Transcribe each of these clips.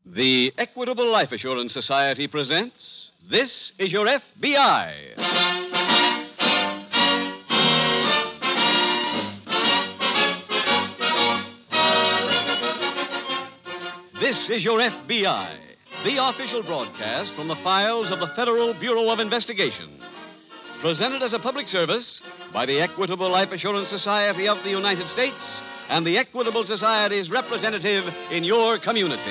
The Equitable Life Assurance Society presents This Is Your FBI. This is Your FBI, the official broadcast from the files of the Federal Bureau of Investigation. Presented as a public service by the Equitable Life Assurance Society of the United States and the Equitable Society's representative in your community.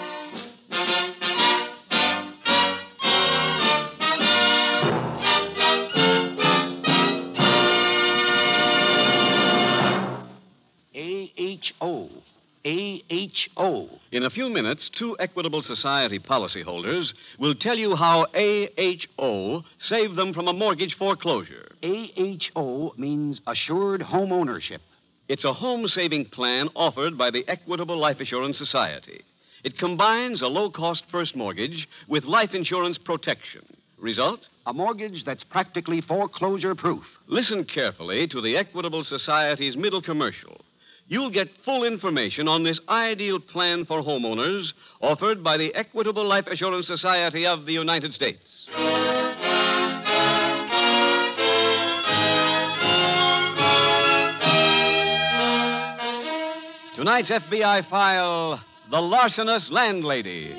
AHO. In a few minutes, two Equitable Society policyholders will tell you how AHO saved them from a mortgage foreclosure. AHO means Assured Home Ownership. It's a home-saving plan offered by the Equitable Life Assurance Society. It combines a low-cost first mortgage with life insurance protection. Result? A mortgage that's practically foreclosure-proof. Listen carefully to the Equitable Society's middle commercial. You'll get full information on this ideal plan for homeowners offered by the Equitable Life Assurance Society of the United States. Tonight's FBI file, The Larcenous Landlady.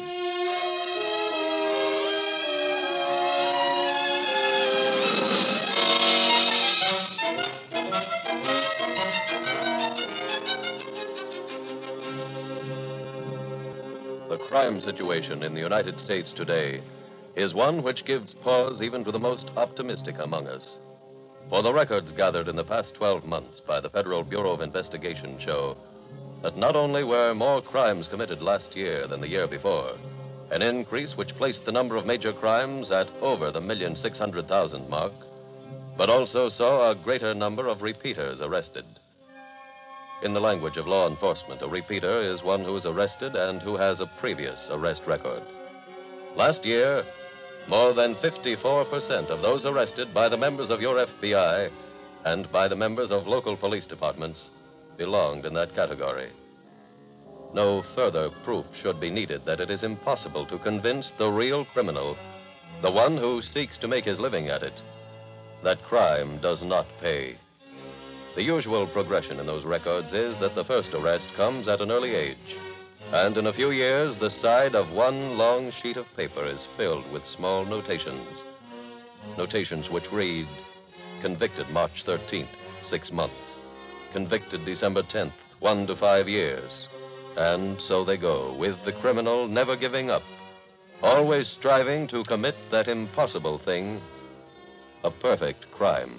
The crime situation in the United States today is one which gives pause even to the most optimistic among us. For the records gathered in the past 12 months by the Federal Bureau of Investigation show that not only were more crimes committed last year than the year before, an increase which placed the number of major crimes at over the 1,600,000 mark, but also saw a greater number of repeaters arrested. In the language of law enforcement, a repeater is one who is arrested and who has a previous arrest record. Last year, more than 54% of those arrested by the members of your FBI and by the members of local police departments belonged in that category. No further proof should be needed that it is impossible to convince the real criminal, the one who seeks to make his living at it, that crime does not pay. The usual progression in those records is that the first arrest comes at an early age, and in a few years, the side of one long sheet of paper is filled with small notations. Notations which read, convicted March 13th, 6 months. Convicted December 10th, 1 to 5 years. And so they go, with the criminal never giving up, always striving to commit that impossible thing, a perfect crime.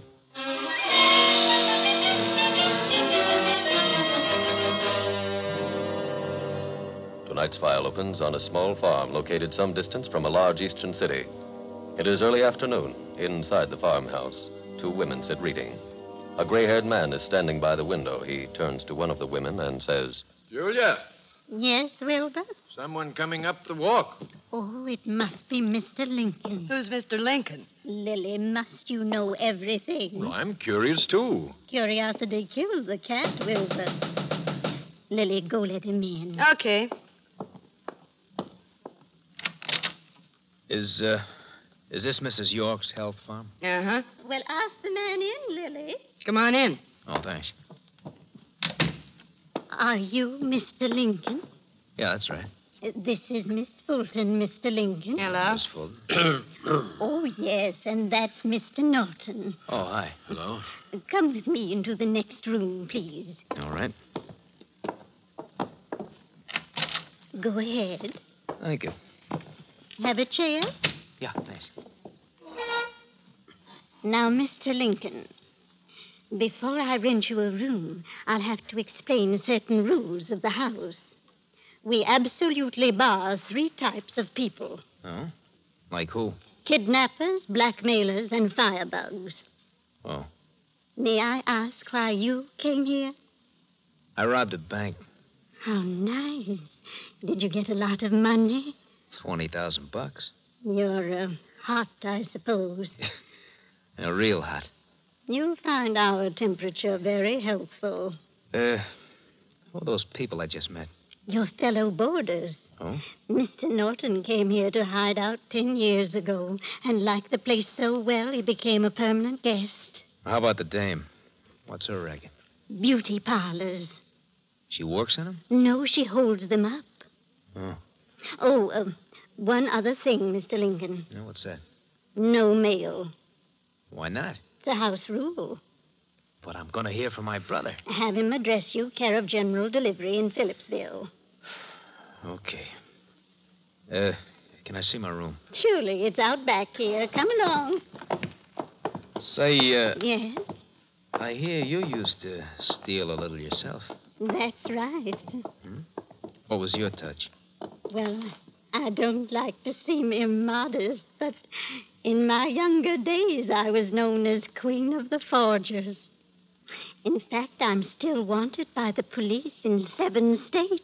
Tonight's file opens on a small farm located some distance from a large eastern city. It is early afternoon. Inside the farmhouse, two women sit reading. A gray-haired man is standing by the window. He turns to one of the women and says, Julia, Yes, Wilbur? someone coming up the walk. Oh, it must be Mr. Lincoln. Who's Mr. Lincoln? Lily, must you know everything? Well, I'm curious, too. Curiosity kills the cat, Wilbur. Lily, go let him in. Okay. Is this Mrs. York's health farm? Uh-huh. Well, ask the man in, Lily. Come on in. Oh, thanks. Are you Mr. Lincoln? Yeah, that's right. This is Miss Fulton, Mr. Lincoln. Hello. Miss Fulton. Oh, yes, and that's Mr. Norton. Oh, hi. Hello. Come with me into the next room, please. All right. Go ahead. Thank you. Have a chair. Yeah, thanks. Now, Mr. Lincoln, before I rent you a room, I'll have to explain certain rules of the house. We absolutely bar 3 types of people. Oh? Like who? Kidnappers, blackmailers, and firebugs. Oh. May I ask why you came here? I robbed a bank. How nice. Did you get a lot of money? $20,000. You're hot, I suppose. Real hot. You'll find our temperature very helpful. Who are those people I just met? Your fellow boarders. Oh? Mr. Norton came here to hide out 10 years ago and liked the place so well he became a permanent guest. How about the dame? What's her racket? Beauty parlors. She works in them? No, she holds them up. Oh. Oh, one other thing, Mr. Lincoln. Yeah, what's that? No mail. Why not? It's a house rule. But I'm going to hear from my brother. Have him address you care of General Delivery in Phillipsville. Okay. Can I see my room? Surely, it's out back here. Come along. Say, Yes, I hear you used to steal a little yourself. that's right. What was your touch? Well, I don't like to seem immodest, but in my younger days, I was known as Queen of the Forgers. In fact, I'm still wanted by the police in 7 states.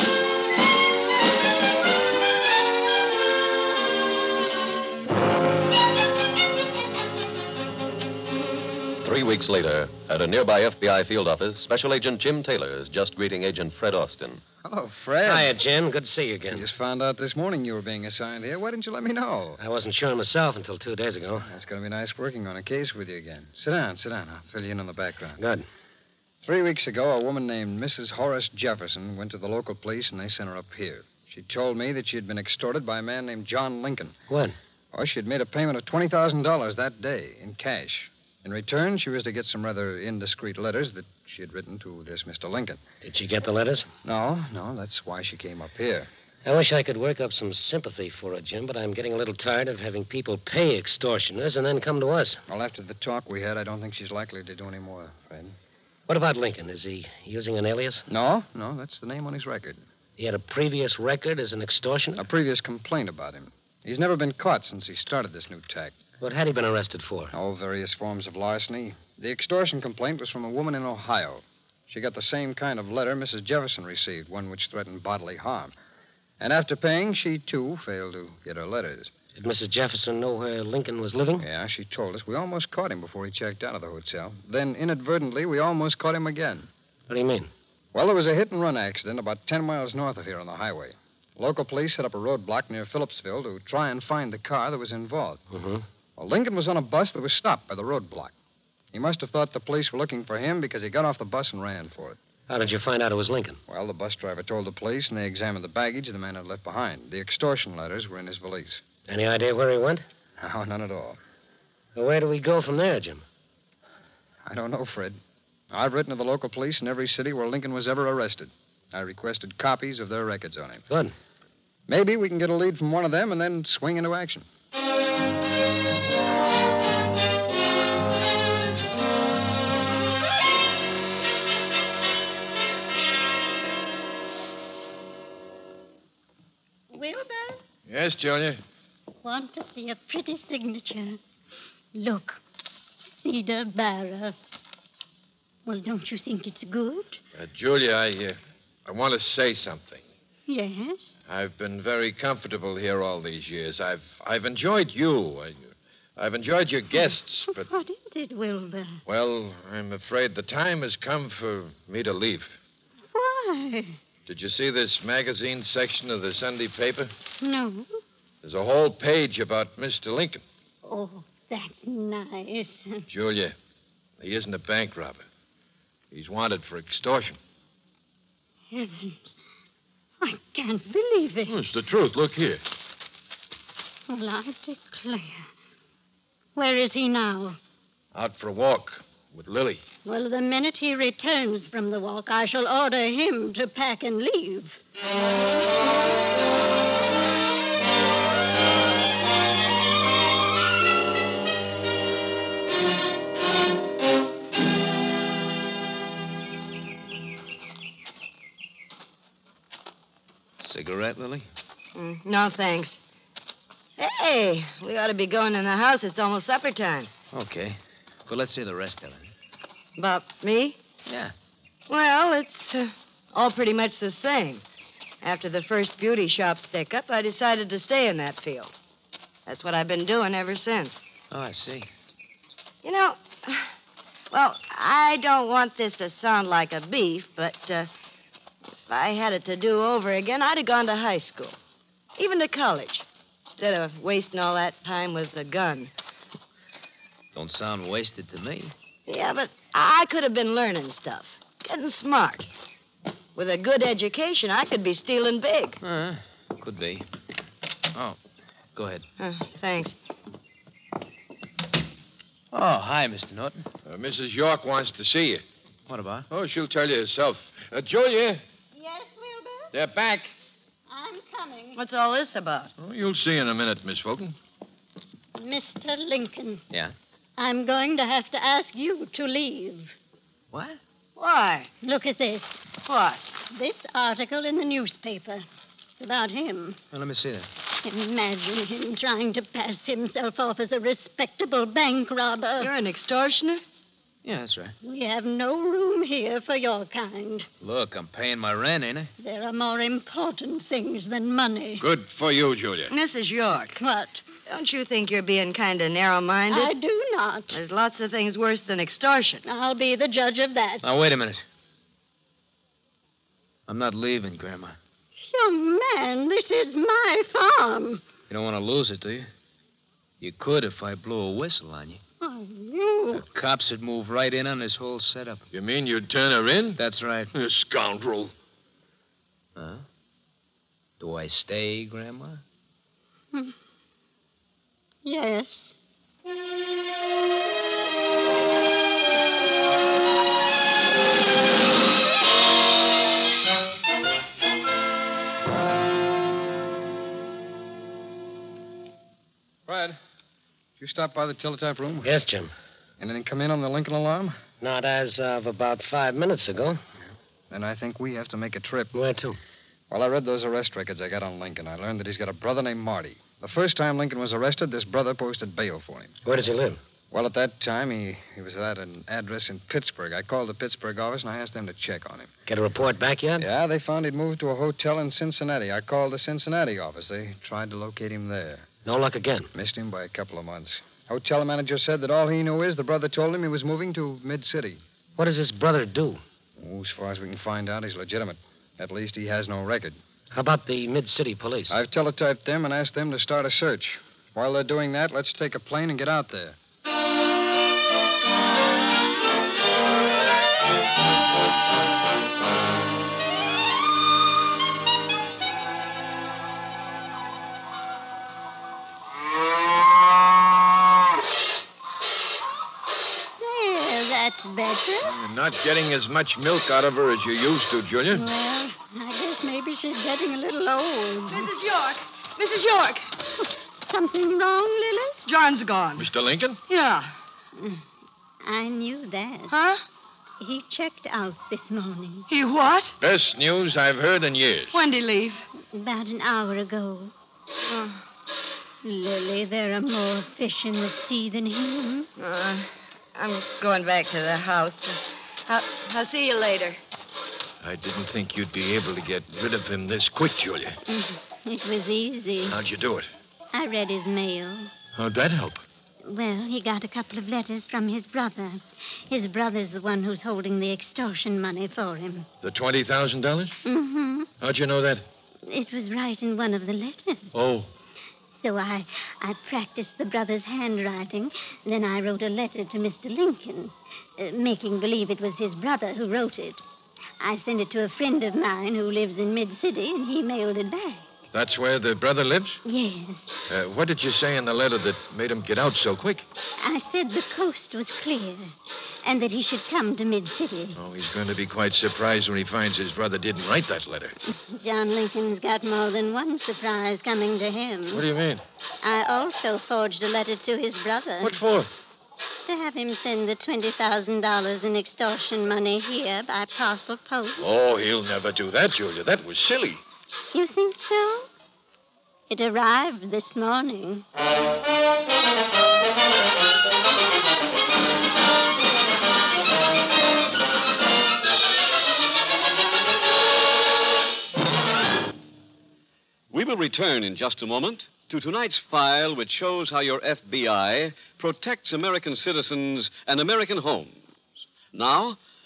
3 weeks later, at a nearby FBI field office, Special Agent Jim Taylor is just greeting Agent Fred Austin. Hello, Fred. Hiya, Jim. Good to see you I again. just found out this morning you were being assigned here. Why didn't you let me know? I wasn't sure myself until 2 days ago. It's going to be nice working on a case with you again. Sit down. I'll fill you in on the background. Good. 3 weeks ago, a woman named Mrs. Horace Jefferson went to the local police, and they sent her up here. She told me that she had been extorted by a man named John Lincoln. When? Oh, she had made a payment of $20,000 that day in cash. In return, she was to get some rather indiscreet letters that she had written to this Mr. Lincoln. Did she get the letters? No, that's why she came up here. I wish I could work up some sympathy for her, Jim, but I'm getting a little tired of having people pay extortioners and then come to us. Well, after the talk we had, I don't think she's likely to do any more, Fred. What about Lincoln? Is he using an alias? No, that's the name on his record. He had a previous record as an extortioner? A previous complaint about him. He's never been caught since he started this new tack. What had he been arrested for? Oh, various forms of larceny. The extortion complaint was from a woman in Ohio. She got the same kind of letter Mrs. Jefferson received, one which threatened bodily harm. And after paying, she, too, failed to get her letters. Did Mrs. Jefferson know where Lincoln was living? Yeah, she told us. We almost caught him before he checked out of the hotel. Then, inadvertently, we almost caught him again. What do you mean? Well, there was a hit-and-run accident about 10 miles north of here on the highway. Local police set up a roadblock near Phillipsville to try and find the car that was involved. Mm-hmm. Well, Lincoln was on a bus that was stopped by the roadblock. He must have thought the police were looking for him because he got off the bus and ran for it. How did you find out it was Lincoln? Well, the bus driver told the police, and they examined the baggage the man had left behind. The extortion letters were in his valise. Any idea where he went? No, none at all. Well, where do we go from there, Jim? I don't know, Fred. I've written to the local police in every city where Lincoln was ever arrested. I requested copies of their records on him. Good. Maybe we can get a lead from one of them and then swing into action. Wilbur, Yes, Julia? want to see a pretty signature. Look, Cedar Barra. Well, don't you think it's good? Julia, I want to say something. Yes. I've been very comfortable here all these years. I've enjoyed you. I've enjoyed your guests, but, What is it, Wilbur? well, I'm afraid the time has come for me to leave. Why? Did you see this magazine section of the Sunday paper? No. There's a whole page about Mr. Lincoln. Oh, that's nice. Julia, he isn't a bank robber. He's wanted for extortion. Heavens. I can't believe it. It's the truth. Look here. Well, I declare. Where is he now? Out for a walk with Lily. Well, the minute he returns from the walk, I shall order him to pack and leave. Cigarette, Lily? No, thanks. Hey, we ought to be going in the house. It's almost supper time. Okay. Well, let's hear the rest of it. About me? Yeah. Well, it's all pretty much the same. After the first beauty shop stick-up, I decided to stay in that field. That's what I've been doing ever since. Oh, I see. You know, well, I don't want this to sound like a beef, but If I had it to do over again, I'd have gone to high school. Even to college. Instead of wasting all that time with a gun. Don't sound wasted to me. Yeah, but I could have been learning stuff. Getting smart. With a good education, I could be stealing big. Could be. Oh, go ahead. Thanks. Oh, hi, Mr. Norton. Mrs. York wants to see you. What about? Oh, she'll tell you herself. Julia, Yes, Wilbur? they're back. I'm coming. What's all this about? Oh, you'll see in a minute, Miss Fulton. Mr. Lincoln. Yeah? I'm going to have to ask you to leave. What? Why? Look at this. What? This article in the newspaper. It's about him. Well, let me see that. Imagine him trying to pass himself off as a respectable bank robber. You're an extortioner? Yeah, that's right. We have no room here for your kind. Look, I'm paying my rent, ain't I? There are more important things than money. Good for you, Julia. Mrs. York, What? don't you think you're being kind of narrow-minded? I do not. There's lots of things worse than extortion. I'll be the judge of that. Now, wait a minute. I'm not leaving, Grandma. Young man, this is my farm. You don't want to lose it, do you? You could if I blew a whistle on you. Oh, you. The cops would move right in on this whole setup. You mean you'd turn her in? That's right. You scoundrel. Huh? Do I stay, Grandma? Yes. Fred, did you stop by the teletype room? Yes, Jim. Anything come in on the Lincoln alarm? Not as of about 5 minutes ago. Then I think we have to make a trip. Where to? Well, I read those arrest records I got on Lincoln. I learned that he's got a brother named Marty. The first time Lincoln was arrested, this brother posted bail for him. Where does he live? Well, at that time, he was at an address in Pittsburgh. I called the Pittsburgh office, and I asked them to check on him. Get a report back yet? Yeah, they found he'd moved to a hotel in Cincinnati. I called the Cincinnati office. They tried to locate him there. No luck again. Missed him by a couple of months. Hotel manager said that all he knew is the brother told him he was moving to Mid-City. What does his brother do? Oh, as far as we can find out, he's legitimate. At least he has no record. How about the Mid-City police? I've teletyped them and asked them to start a search. While they're doing that, let's take a plane and get out there. There, that's better. You're not getting as much milk out of her as you used to, Julia. Well, I guess maybe she's getting a little old. Mrs. York! Mrs. York! Something wrong, Lily? John's gone. Mr. Lincoln? Yeah. I knew that. Huh? He checked out this morning. He what? Best news I've heard in years. When'd he leave? About an hour ago. Lily, there are more fish in the sea than him. I'm going back to the house. I'll see you later. I didn't think you'd be able to get rid of him this quick, Julia. It was easy. How'd you do it? I read his mail. How'd that help? Well, he got a couple of letters from his brother. His brother's the one who's holding the extortion money for him. The $20,000? Mm-hmm. How'd you know that? It was right in one of the letters. Oh. So I practiced the brother's handwriting. Then I wrote a letter to Mr. Lincoln, making believe it was his brother who wrote it. I sent it to a friend of mine who lives in Mid-City, and he mailed it back. That's where the brother lives? Yes. What did you say in the letter that made him get out so quick? I said the coast was clear and that he should come to Mid-City. Oh, he's going to be quite surprised when he finds his brother didn't write that letter. John Lincoln's got more than one surprise coming to him. What do you mean? I also forged a letter to his brother. What for? To have him send the $20,000 in extortion money here by parcel post. Oh, he'll never do that, Julia. That was silly. You think so? It arrived this morning. We will return in just a moment to tonight's file, which shows how your FBI protects American citizens and American homes. Now,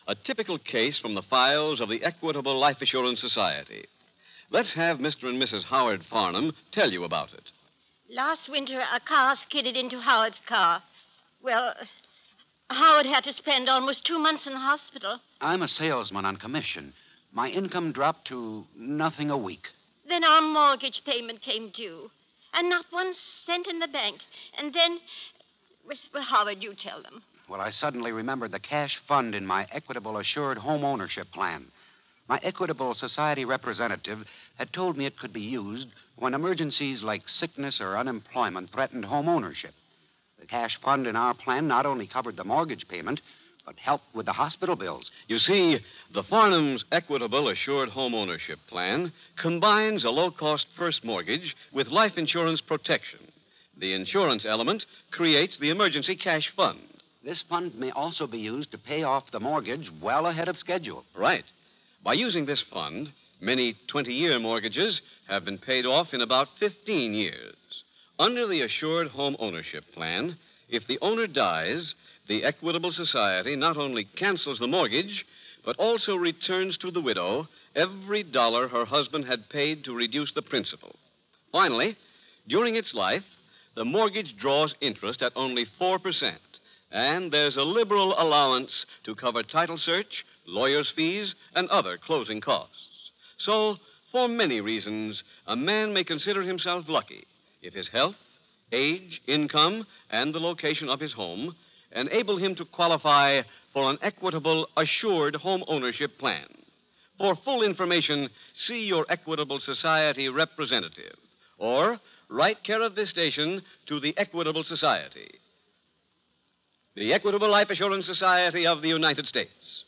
a typical case from the files of the Equitable Life Assurance Society. Let's have Mr. and Mrs. Howard Farnham tell you about it. Last winter, a car skidded into Howard's car. Well, Howard had to spend almost 2 months in the hospital. I'm a salesman on commission. My income dropped to nothing a week. Then our mortgage payment came due, and not 1 cent in the bank. And then, well, Howard, you tell them. Well, I suddenly remembered the cash fund in my Equitable Assured Home Ownership Plan. My Equitable Society representative had told me it could be used when emergencies like sickness or unemployment threatened home ownership. The cash fund in our plan not only covered the mortgage payment, but helped with the hospital bills. You see, the Farnham's Equitable Assured Home Ownership Plan combines a low-cost first mortgage with life insurance protection. The insurance element creates the emergency cash fund. This fund may also be used to pay off the mortgage well ahead of schedule. Right. By using this fund, many 20-year mortgages have been paid off in about 15 years. Under the Assured Home Ownership Plan, if the owner dies, the Equitable Society not only cancels the mortgage, but also returns to the widow every dollar her husband had paid to reduce the principal. Finally, during its life, the mortgage draws interest at only 4%, and there's a liberal allowance to cover title search, lawyer's fees, and other closing costs. So, for many reasons, a man may consider himself lucky if his health, age, income, and the location of his home enable him to qualify for an Equitable Assured Home Ownership Plan. For full information, see your Equitable Society representative, or write care of this station to the Equitable Society. The Equitable Life Assurance Society of the United States.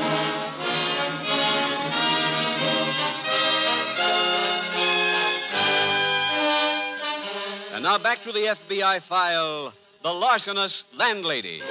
And now back to the FBI file, The Larcenous Landlady.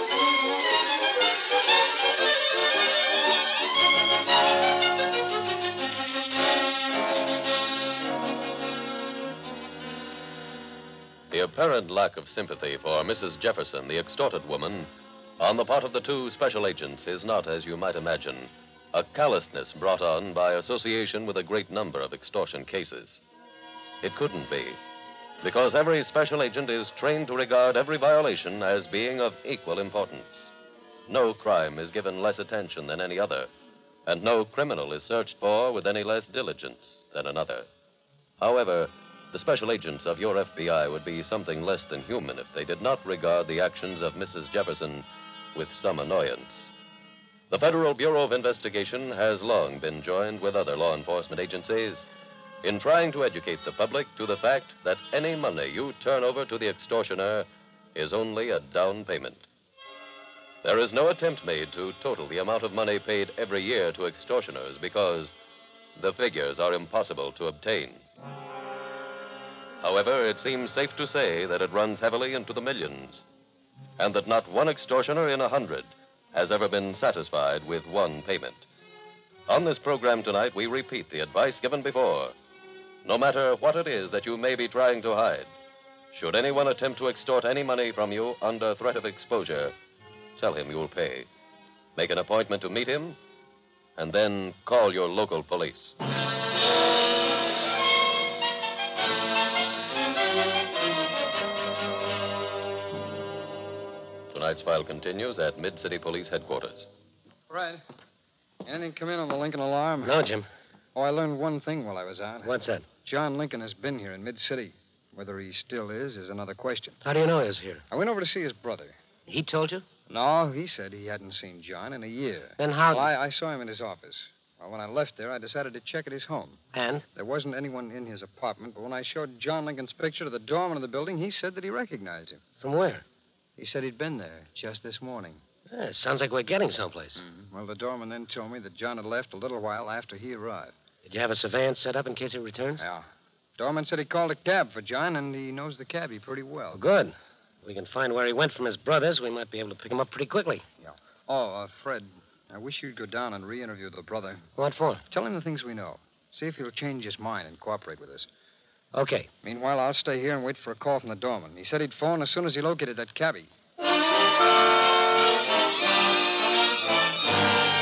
The apparent lack of sympathy for Mrs. Jefferson, the extorted woman, on the part of the two special agents is not, as you might imagine, a callousness brought on by association with a great number of extortion cases. It couldn't be, because every special agent is trained to regard every violation as being of equal importance. No crime is given less attention than any other, and no criminal is searched for with any less diligence than another. However, the special agents of your FBI would be something less than human if they did not regard the actions of Mrs. Jefferson with some annoyance. The Federal Bureau of Investigation has long been joined with other law enforcement agencies in trying to educate the public to the fact that any money you turn over to the extortioner is only a down payment. There is no attempt made to total the amount of money paid every year to extortioners because the figures are impossible to obtain. However, it seems safe to say that it runs heavily into the millions, and that not one extortioner in 100 has ever been satisfied with one payment. On this program tonight, we repeat the advice given before. No matter what it is that you may be trying to hide, should anyone attempt to extort any money from you under threat of exposure, tell him you'll pay. Make an appointment to meet him, and then call your local police. Tonight's file continues at Mid-City Police Headquarters. Fred, anything come in on the Lincoln alarm? No, Jim. Oh, I learned one thing while I was out. What's that? John Lincoln has been here in Mid-City. Whether he still is another question. How do you know he was here? I went over to see his brother. He told you? No, he said he hadn't seen John in a year. Then how... Well, I saw him in his office. Well, when I left there, I decided to check at his home. And? There wasn't anyone in his apartment, but when I showed John Lincoln's picture to the doorman of the building, he said that he recognized him. From where? He said he'd been there just this morning. Yeah, sounds like we're getting someplace. Mm-hmm. Well, the doorman then told me that John had left a little while after he arrived. Did you have a surveillance set up in case he returns? Yeah. Doorman said he called a cab for John, and he knows the cabbie pretty well. Oh, good. If we can find where he went from his brothers, we might be able to pick him up pretty quickly. Yeah. Oh, Fred, I wish you'd go down and re-interview the brother. What for? Tell him the things we know. See if he'll change his mind and cooperate with us. Okay. Meanwhile, I'll stay here and wait for a call from the doorman. He said he'd phone as soon as he located that cabbie.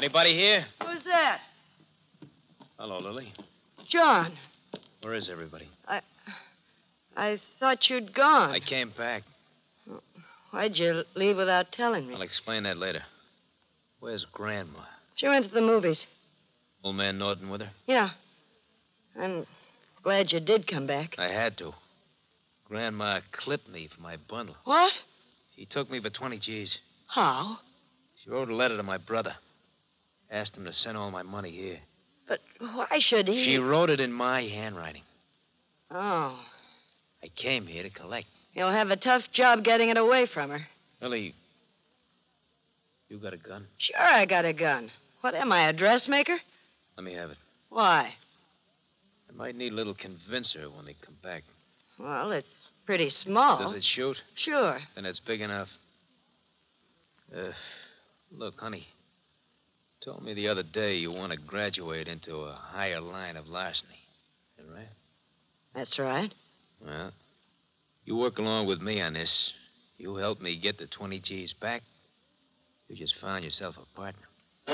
Anybody here? Who's that? Hello, Lily. John. Where is everybody? I thought you'd gone. I came back. Why'd you leave without telling me? I'll explain that later. Where's Grandma? She went to the movies. Old man Norton with her? Yeah. I'm glad you did come back. I had to. Grandma clipped me for my bundle. What? She took me for 20 G's. How? She wrote a letter to my brother. Asked him to send all my money here. But why should he? She wrote it in my handwriting. Oh. I came here to collect. You'll have a tough job getting it away from her. Lily, you got a gun? Sure, I got a gun. What am I, a dressmaker? Let me have it. Why? I might need a little convincer when they come back. Well, it's pretty small. Does it shoot? Sure. Then it's big enough. Look, honey. You told me the other day you want to graduate into a higher line of larceny. Is that right? That's right. Well, you work along with me on this. You help me get the 20 G's back. You just found yourself a partner.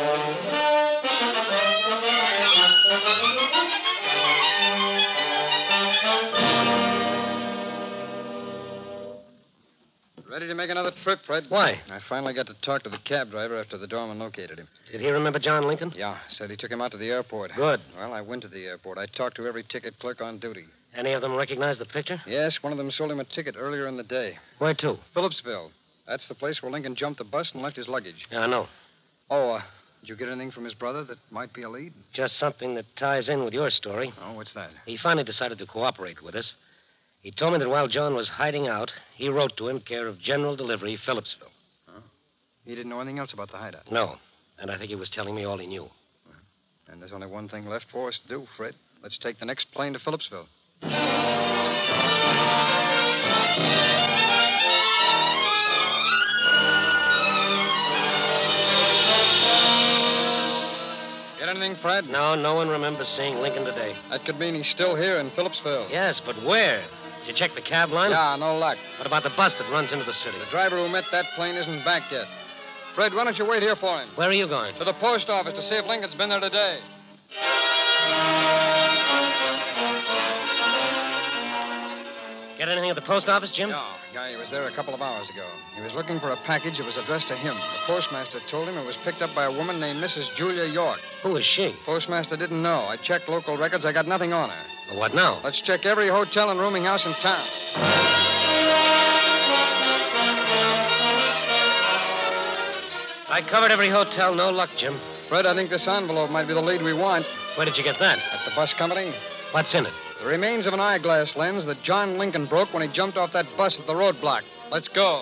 Ready to make another trip, Fred? Why? I finally got to talk to the cab driver after the doorman located him. Did he remember John Lincoln? Yeah, said he took him out to the airport. Good. Well, I went to the airport. I talked to every ticket clerk on duty. Any of them recognize the picture? Yes, one of them sold him a ticket earlier in the day. Where to? Phillipsville. That's the place where Lincoln jumped the bus and left his luggage. Yeah, I know. Oh, did you get anything from his brother that might be a lead? Just something that ties in with your story. Oh, what's that? He finally decided to cooperate with us. He told me that while John was hiding out, he wrote to him, care of General Delivery, Phillipsville. Huh? He didn't know anything else about the hideout? No. And I think he was telling me all he knew. And there's only one thing left for us to do, Fred. Let's take the next plane to Phillipsville. Get anything, Fred? No, no one remembers seeing Lincoln today. That could mean he's still here in Phillipsville. Yes, but where? Did you check the cab line? Yeah, no luck. What about the bus that runs into the city? The driver who met that plane isn't back yet. Fred, why don't you wait here for him? Where are you going? To the post office to see if Lincoln's been there today. Get anything at the post office, Jim? No, guy was there a couple of hours ago. He was looking for a package that was addressed to him. The postmaster told him it was picked up by a woman named Mrs. Julia York. Who is she? Postmaster didn't know. I checked local records. I got nothing on her. Well, what now? Let's check every hotel and rooming house in town. I covered every hotel. No luck, Jim. Fred, I think this envelope might be the lead we want. Where did you get that? At the bus company. What's in it? The remains of an eyeglass lens that John Lincoln broke when he jumped off that bus at the roadblock. Let's go.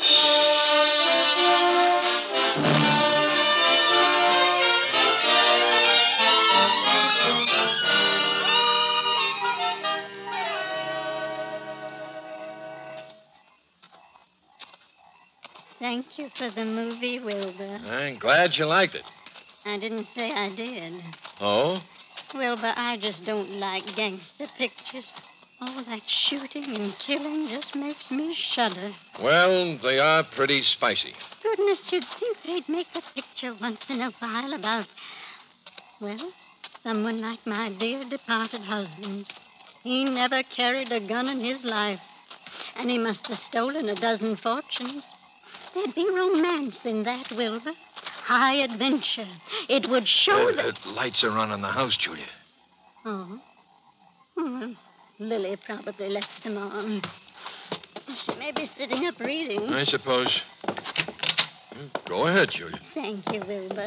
Thank you for the movie, Wilbur. I'm glad you liked it. I didn't say I did. Oh? Wilbur, I just don't like gangster pictures. All that shooting and killing just makes me shudder. Well, they are pretty spicy. Goodness, you'd think they'd make a picture once in a while about, well, someone like my dear departed husband. He never carried a gun in his life, and he must have stolen a dozen fortunes. There'd be romance in that, Wilbur. High adventure. It would show that... The lights are on in the house, Julia. Oh. Well, Lily probably left them on. She may be sitting up reading. I suppose. Go ahead, Julia. Thank you, Wilbur.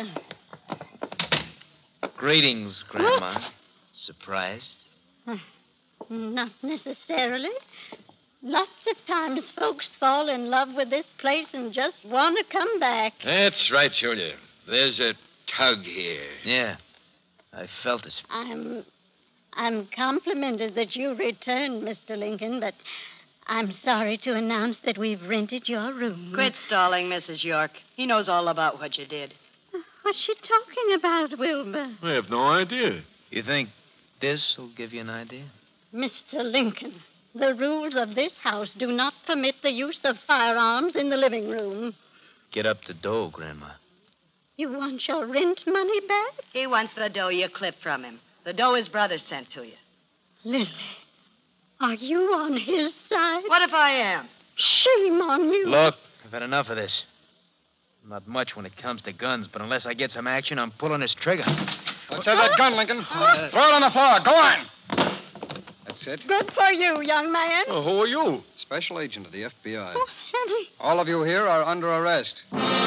Greetings, Grandma. Surprised? Not necessarily. Lots of times folks fall in love with this place and just want to come back. That's right, Julia. There's a tug here. Yeah. I felt it. I'm complimented that you returned, Mr. Lincoln, but I'm sorry to announce that we've rented your room. Quit stalling, Mrs. York. He knows all about what you did. What's she talking about, Wilbur? I have no idea. You think this will give you an idea? Mr. Lincoln, the rules of this house do not permit the use of firearms in the living room. Get up the dough, Grandma. You want your rent money back? He wants the dough you clipped from him. The dough his brother sent to you. Lily, are you on his side? What if I am? Shame on you. Look, I've had enough of this. I'm not much when it comes to guns, but unless I get some action, I'm pulling this trigger. Let's have that gun, Lincoln. Throw it on the floor. Go on. That's it. Good for you, young man. Well, who are you? Special agent of the FBI. Oh, Henry. All of you here are under arrest.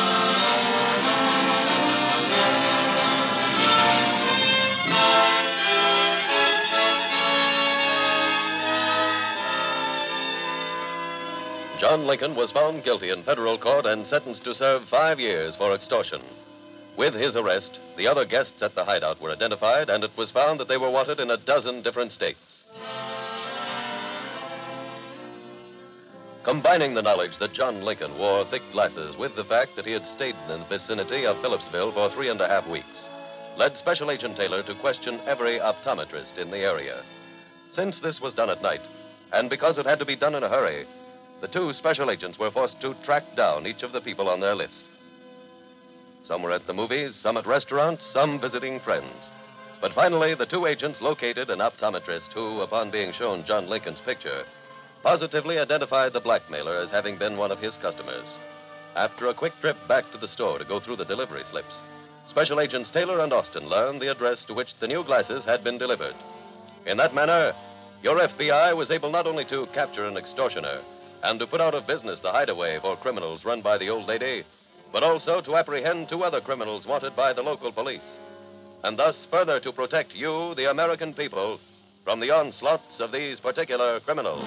John Lincoln was found guilty in federal court and sentenced to serve 5 years for extortion. With his arrest, the other guests at the hideout were identified, and it was found that they were wanted in a dozen different states. Combining the knowledge that John Lincoln wore thick glasses with the fact that he had stayed in the vicinity of Phillipsville for 3.5 weeks, led Special Agent Taylor to question every optometrist in the area. Since this was done at night, and because it had to be done in a hurry, the two special agents were forced to track down each of the people on their list. Some were at the movies, some at restaurants, some visiting friends. But finally, the two agents located an optometrist who, upon being shown John Lincoln's picture, positively identified the blackmailer as having been one of his customers. After a quick trip back to the store to go through the delivery slips, Special Agents Taylor and Austin learned the address to which the new glasses had been delivered. In that manner, your FBI was able not only to capture an extortioner and to put out of business the hideaway for criminals run by the old lady, but also to apprehend 2 other criminals wanted by the local police, and thus further to protect you, the American people, from the onslaughts of these particular criminals.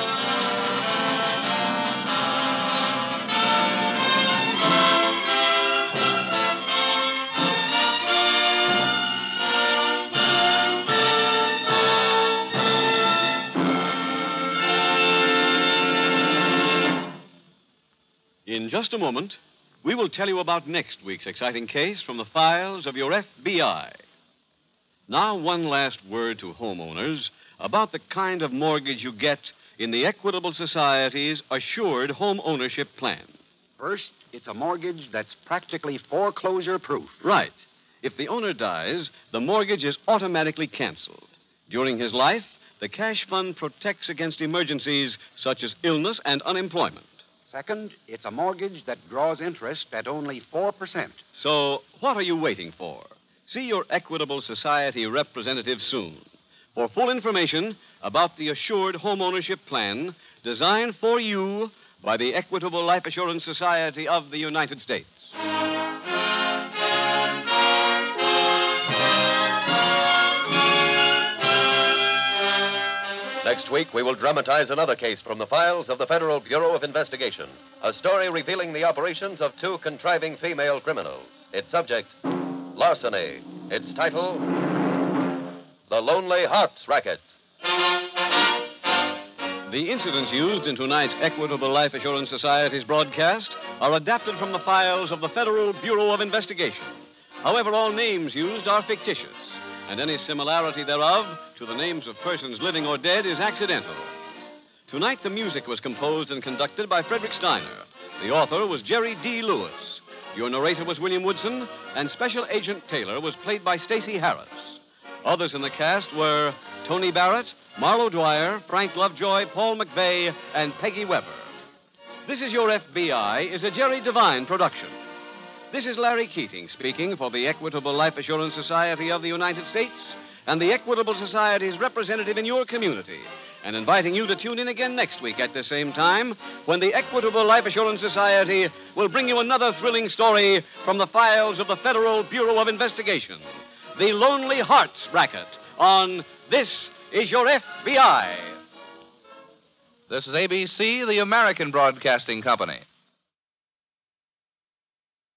In just a moment, we will tell you about next week's exciting case from the files of your FBI. Now, one last word to homeowners about the kind of mortgage you get in the Equitable Society's Assured Home Ownership Plan. First, it's a mortgage that's practically foreclosure-proof. Right. If the owner dies, the mortgage is automatically canceled. During his life, the cash fund protects against emergencies such as illness and unemployment. Second, it's a mortgage that draws interest at only 4%. So, what are you waiting for? See your Equitable Society representative soon for full information about the Assured Home Ownership Plan designed for you by the Equitable Life Assurance Society of the United States. Next week, we will dramatize another case from the files of the Federal Bureau of Investigation. A story revealing the operations of 2 contriving female criminals. Its subject, larceny. Its title, The Lonely Hearts Racket. The incidents used in tonight's Equitable Life Assurance Society's broadcast are adapted from the files of the Federal Bureau of Investigation. However, all names used are fictitious, and any similarity thereof to the names of persons living or dead is accidental. Tonight, the music was composed and conducted by Frederick Steiner. The author was Jerry D. Lewis. Your narrator was William Woodson, and Special Agent Taylor was played by Stacey Harris. Others in the cast were Tony Barrett, Marlo Dwyer, Frank Lovejoy, Paul McVeigh, and Peggy Weber. This Is Your FBI is a Jerry Devine production. This is Larry Keating speaking for the Equitable Life Assurance Society of the United States and the Equitable Society's representative in your community, and inviting you to tune in again next week at the same time when the Equitable Life Assurance Society will bring you another thrilling story from the files of the Federal Bureau of Investigation, The Lonely Hearts Racket, on This Is Your FBI. This is ABC, the American Broadcasting Company.